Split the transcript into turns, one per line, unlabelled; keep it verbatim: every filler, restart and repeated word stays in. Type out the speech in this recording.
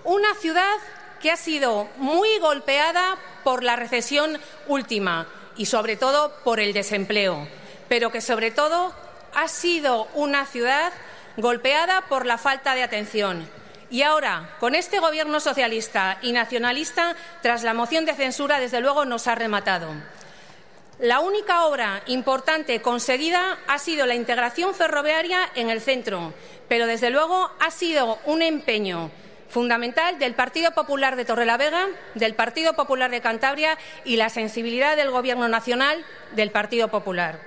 Una ciudad que ha sido muy golpeada por la recesión última y, sobre todo, por el desempleo, pero que, sobre todo, ha sido una ciudad golpeada por la falta de atención. Y ahora, con este Gobierno socialista y nacionalista, tras la moción de censura, desde luego nos ha rematado. La única obra importante conseguida ha sido la integración ferroviaria en el centro, pero desde luego ha sido un empeño fundamental del Partido Popular de Torrelavega, del Partido Popular de Cantabria y la sensibilidad del Gobierno nacional del Partido Popular.